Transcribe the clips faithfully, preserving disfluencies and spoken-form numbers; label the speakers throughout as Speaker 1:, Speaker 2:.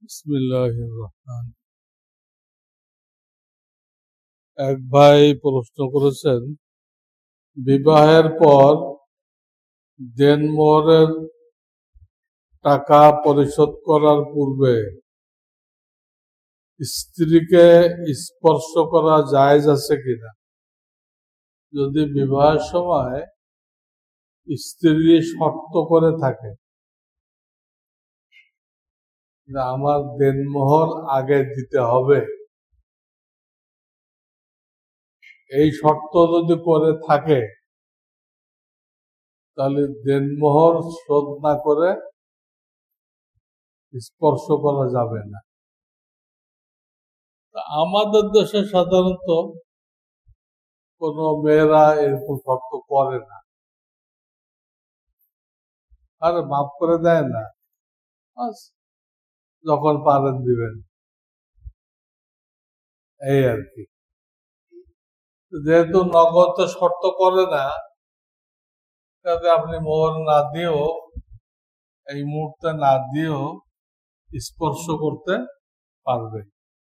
Speaker 1: বিসমিল্লাহির রহমান। এক ভাই প্রশ্ন করেছেন, বিবাহের পর দেনমোহরের টাকা পরিশোধ করার পূর্বে স্ত্রীকে স্পর্শ করা জায়েজ আছে কিনা। যদি বিবাহের সময় স্ত্রী শর্ত করে থাকে যে আমার দেনমোহর আগে দিতে হবে, এই শর্ত যদি করে থাকে তাহলে দেনমোহর শোধ না করে স্পর্শ করা যাবে না। আমাদের দেশে সাধারণত কোন মেয়েরা এরকম শর্ত করে না, আরে মাফ করে দেয় না, যখন পারেন দিবেন, এই আর কি। যেহেতু নগদ শর্ত করে না, কাজে আপনি মোহর না দিয়েও, এই মুহূর্তে না দিয়েও স্পর্শ করতে পারবে।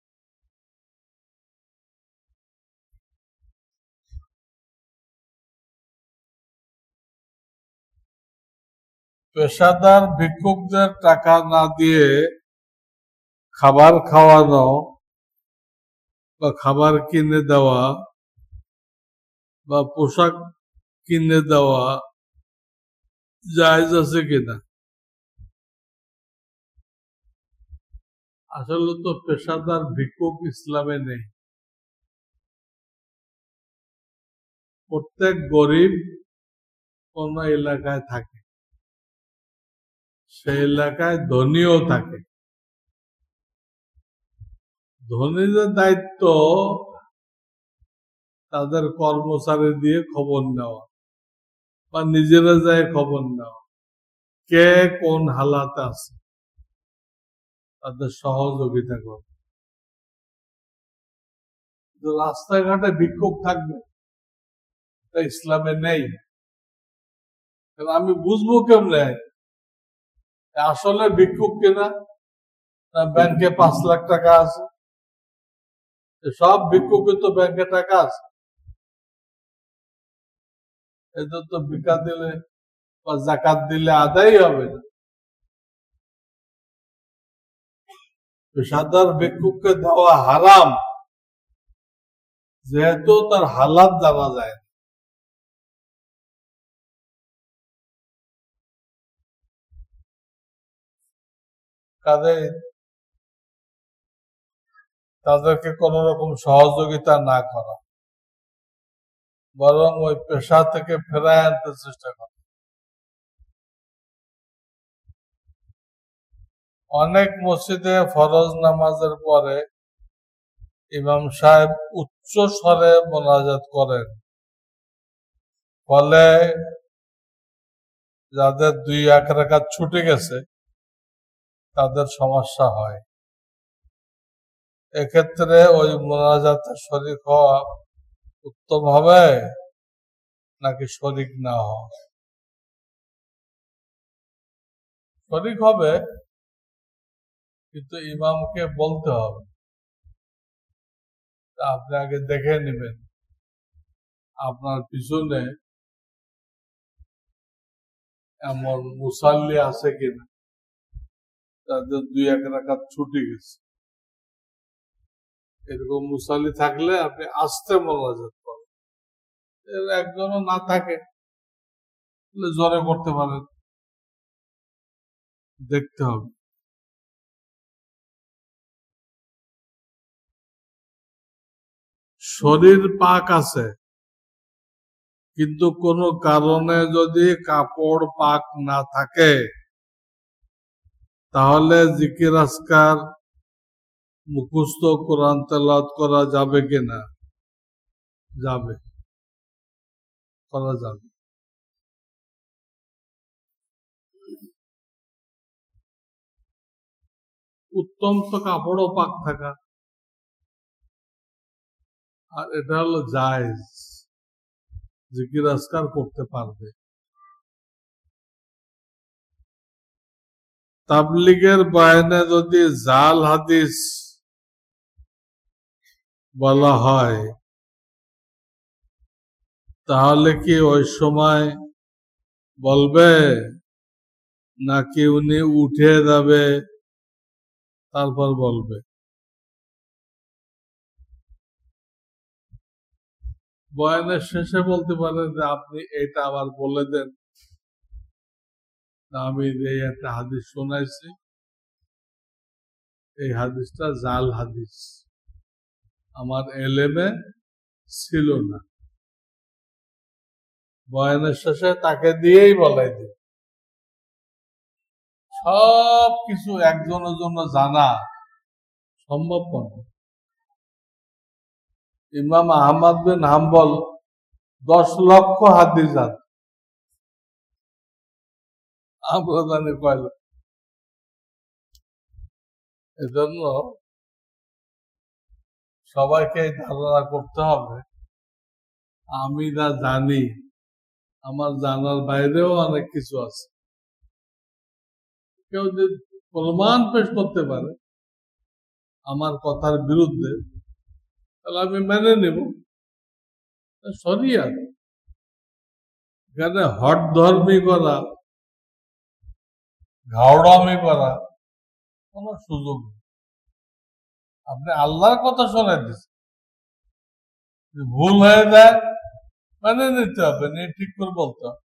Speaker 1: পেশাদার ভিক্ষুকদের টাকা না দিয়ে খাবার খাওয়ানো বা খাবার কিনে দেওয়া বা পোশাক কিনে দেওয়া জায়েজ আছে কিনা। আসলে তো পেশাদার ভিক্ষুক ইসলামে নেই। প্রত্যেক গরিব কোন এলাকায় থাকে, সেই এলাকায় ধনীও থাকে। ধনীদের দায়িত্ব তাদের কর্মচারী দিয়ে খবর নেওয়া বা নিজেরা যায় খবর নেওয়া, কে কোন হালাতে আছে, তাদের সহযোগিতা করে। রাস্তাঘাটে ভিক্ষুক থাকবে, তা ইসলামে নেই। আমি বুঝবো কেমনে আসলে ভিক্ষুক কিনা, না ব্যাংকে পাঁচ লাখ টাকা আছে। সব ভিক্ষুকের তো ব্যাংকে টাকা আছে, এদের তো ভিক্ষা দিলে বা জাকাত দিলে আদায় হবে না। পেশাদার ভিক্ষুককে দেওয়া হারাম, যেহেতু তার হালাত জানা যায় না। কাজে তাদেরকে কোন রকম সহযোগিতা না করা, বরং ওই পেশা থেকে ফেরায় আনতে চেষ্টা করা। অনেক মসজিদে ফরজ নামাজের পরে ইমাম সাহেব উচ্চ স্বরে মোনাজাত করেন, ফলে যাদের দুই এক রাকাত ছুটে গেছে তাদের সমস্যা হয়। এক্ষেত্রে ওই মোনাজাতে শরীক হওয়া উত্তম হবে নাকি শরীক না হওয়া? শরীক হবে, কিন্তু ইমামকে বলতে হবে, আপনি আগে দেখে নেবেন আপনার পিছনে এমন মুসাল্লি আছে কিনা তাদের দুই এক রাকাত ছুটে গেছে। এরকম মুসাল্লি থাকলে আপনি আস্তে মোনাজাত করেন, এর একজনও না থাকে জোরে করতে পারেন, দেখতে হবে। শরীর পাক আছে, কিন্তু কোনো কারণে যদি কাপড় পাক না থাকে তাহলে জিকির আজকার মুখস্থ কোরআন তেলাওয়াত করা যাবে কিনা? যাবে, করা যাবে। উত্তম তো কাপড়ও পাক থাকা, আর এটা হলো জায়েজ, জিকির আজকার করতে পারবে। তাবলিগের বয়ানে যদি জাল হাদিস বলা হয় তাহলে কি ওই সময় বলবে নাকি উনি উঠে যাবে তারপর বলবে? বয়ানের শেষে বলতে পারে যে আপনি এটা আবার বলে দেন, আমি এই একটা হাদিস শোনাইছি, এই হাদিসটা জাল হাদিস, আমার এলেমে ছিল না। বয়ানের শেষে তাকে দিয়েই বলাই দিই। সব কিছু একজনের জন্য জানা সম্ভব নয়। ইমাম আহমদ বিন হাম্বল দশ লক্ষ হাদিস জান, আমরা জানি কয় লক্ষ। এজন্য সবাইকে ধারণা করতে হবে আমি যা জানি আমার জানার বাইরেও অনেক কিছু আছে। কেউ যদি প্রমাণ পেশ করতে পারে আমার কথার বিরুদ্ধে তাহলে আমি মেনে নেব। শরিয়াত এখানে হট ধর্মী করা, ঘাওড়ামি করা কোন সুযোগ নেই। আপনি আল্লাহর কথা শোনাই দিচ্ছেন, ভুল হয়ে যায় মেনে নিতে হবে, নিয়ে ঠিক করে বলতে হবে।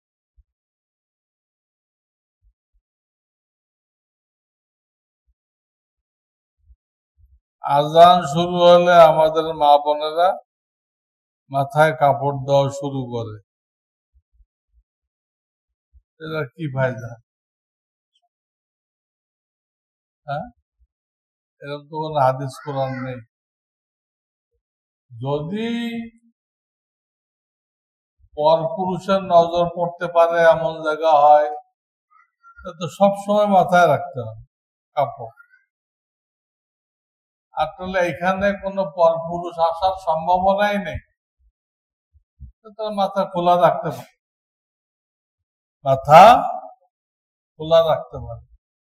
Speaker 1: আজান শুরু হলে আমাদের মা বোনেরা মাথায় কাপড় দেওয়া শুরু করে, এরা কি ফায়দা? হ্যাঁ, এরকম তো কোনো হাদিস কোরআন নেই। যদি পরপুরুষের নজর পড়তে পারে এমন জায়গা হয় তো সবসময় মাথায় রাখতে হবে কাপড়। আর তাহলে এখানে কোনো পরপুরুষ আসার সম্ভাবনাই নেই, তার মাথা খোলা রাখতে পারে, মাথা খোলা রাখতে পারে।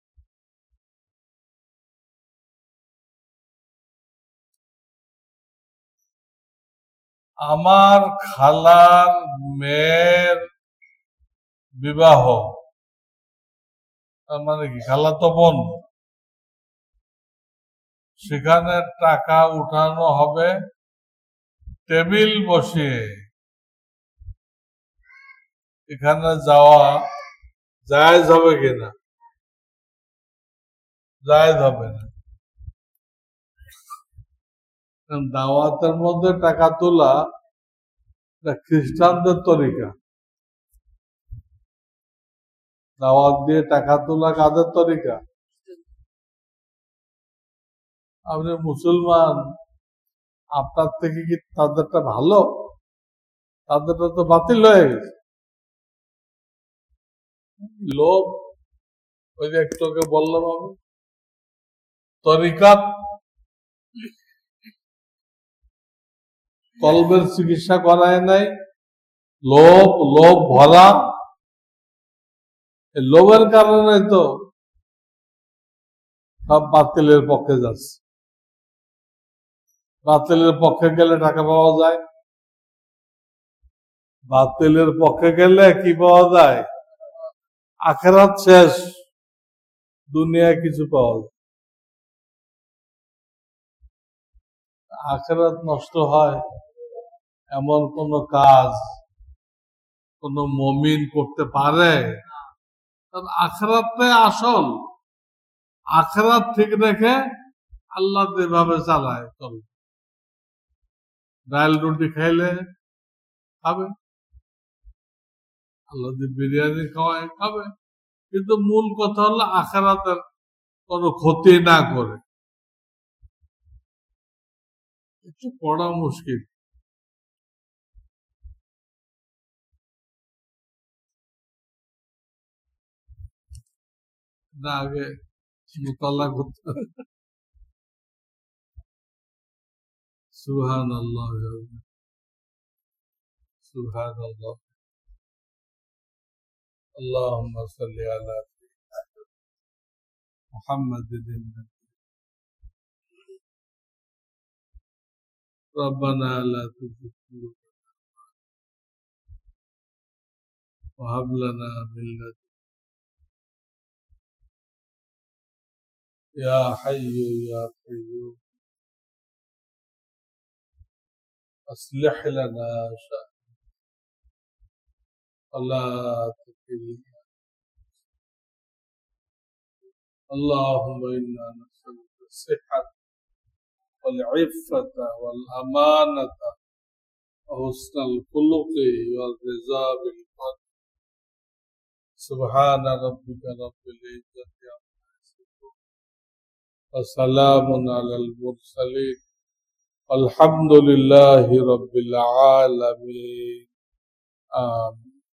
Speaker 1: আমার খালার মেয়ের বিবাহ, তার মানে কি খালা তো বোন, সেখানে টাকা উঠানো হবে টেবিল বসিয়ে, এখানে যাওয়া জায়েজ হবে কিনা? জায়েজ হবে না। দাওয়াতের মধ্যে টাকা তোলা খ্রিস্টানদের তরিকা, দাওয়াত দিয়ে টাকা তোলা কাদের তরিকা? আপনি মুসলমান, আপনার থেকে কি তাদেরটা ভালো? তাদেরটা তো বাতিল হয়ে গেছে। লোভ, ওই যে একটু আগে বললাম আমি, তরিকাত কলবের চিকিৎসা করায় নাই, লোভ লোভ ভরা, লোভের কারণে তো সব বাতিলের পক্ষে যাচ্ছে। বাতিলের পক্ষে গেলে টাকা পাওয়া যায়, বাতিলের পক্ষে গেলে কি পাওয়া যায়? আখেরাত শেষ, দুনিয়ায় কিছু পাওয়া যায়। আখেরাত নষ্ট হয় এমন কোন কাজ কোন মুমিন করতে পারে? আখেরাতটাই আসল। আখেরাত ঠিক রেখে আল্লাহ যেভাবে চালায় চল, ডাল রুটি খাইলে খাবে, আল্লাহ যদি বিরিয়ানি খাওয়ায় খাবে, কিন্তু মূল কথা হলো আখেরাতের কোনো ক্ষতি না করে। একটু পড়া মুশকিল। না আগে মোতালা করতে হবে। সুবহানাল্লাহ, সুবহানাল্লাহ, আল্লাহুম্মা সাল্লি আলা محمد النبي. ربنا لا تزغ قلوبنا وهب لنا من لدنك يا حي يا قيوم أصلح لنا شأننا ولا تكلنا. اللهم إنا نسألك الصحة والعفة والأمانة وحسن الخلق والرضا بالقدر. سبحان ربك رب العزة عما يصفون وسلام على المرسلين والحمد لله رب العالمين. آمين.